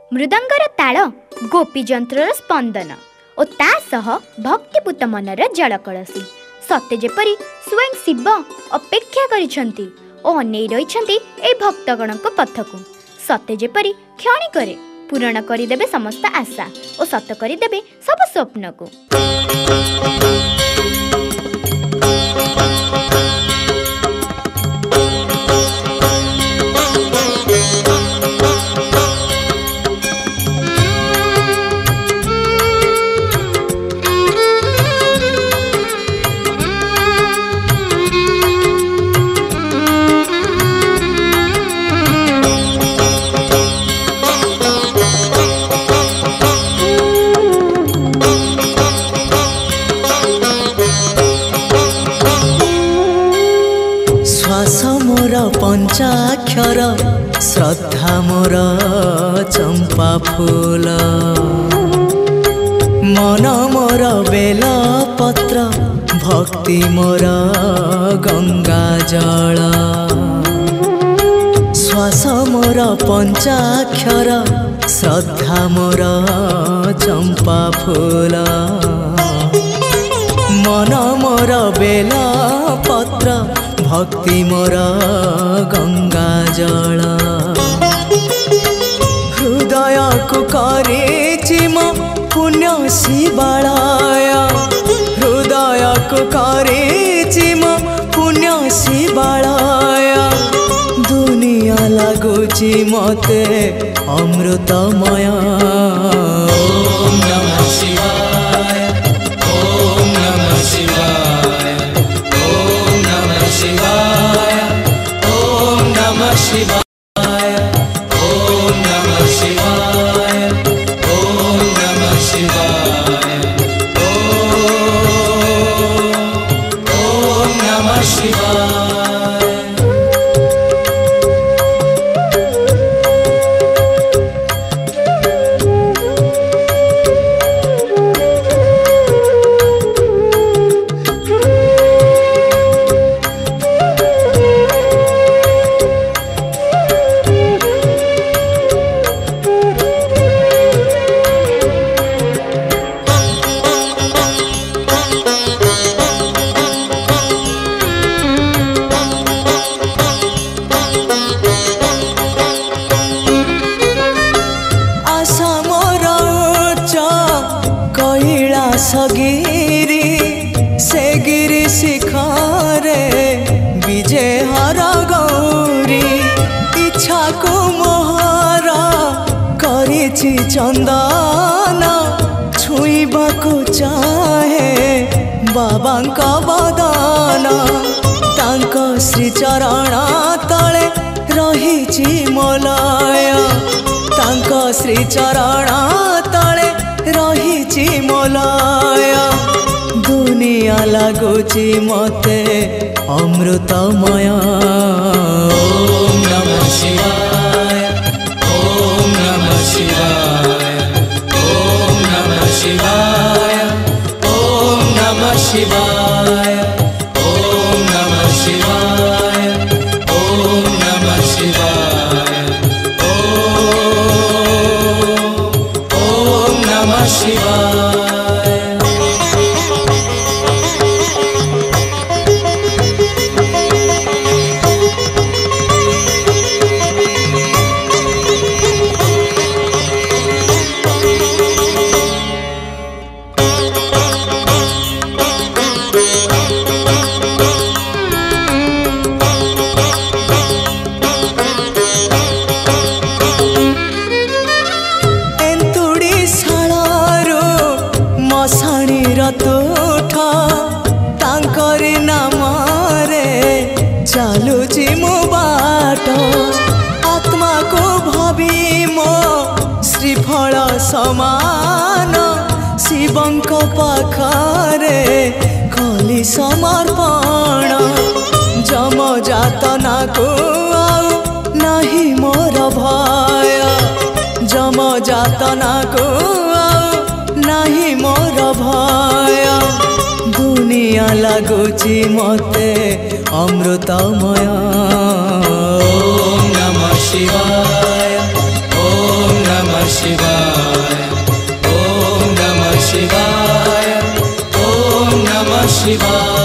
मृदंगर ताल गोपी जंत्रर स्पंदन और ता सह भक्तिपूत मनर जल कलसी सत्य जेपरी स्वयं शिव अपेक्षा करिछंती और अनै रहिछंती ए भक्तगणक पथकु सत्य जेपरी क्षणिकरे पूरण करिदेबे समस्त आशा और सत करिदेबे सब स्वप्न को। पंचाक्षर श्रद्धा मोर चंपा फूल मन मोर बेल पत्र भक्ति मोर गंगा जल श्वास मोर पंचाक्षर श्रद्धा मोर चंपा फूल मन मोर बेल पत्र भक्ति मोर गंगा जल हृदय को करेछि मो पुण्य शिवालय हृदय को करेछि मो पुण्य शिवालय दुनिया लगुछि मते अमृतमय। ओम नमः शिवाय ओम नमः शिवाय ओम नमः शिवाय ओम नमः शिवाय ओम नमः शिवाय ओम नमः शिवाय ओम नमः शिवाय। गिरी से गिरी शिखरे विजय हर गौरी इच्छा को मोहर करिछि चंदन छुईबा को चाहे बाबांक बदन तांक श्री चरण तले रहिछि मोलय तांक श्री चरण तले रहिछि मोलय दुनिया लगुछि मते अमृतमय। ओम नमः शिवाय ओम नमः शिवाय ओम नमः शिवाय ओम नमः शिवाय ओम नमः शिवाय ओम नमः शिवाय ओम नमः शिवाय। तांकरी नामरे चालुची मो बाट आत्मा को भावी मो श्रीफल समान शिवंक पाखरे कली समर्पण जम जातना को आउ नहीं मोर भय जम जातना को आउ नहीं मोर भय दुनिया लगुछि मते अमृतमय। ओम नमः शिवाय ओम नमः शिवाय ओम नमः शिवाय ओम नमः शिवाय।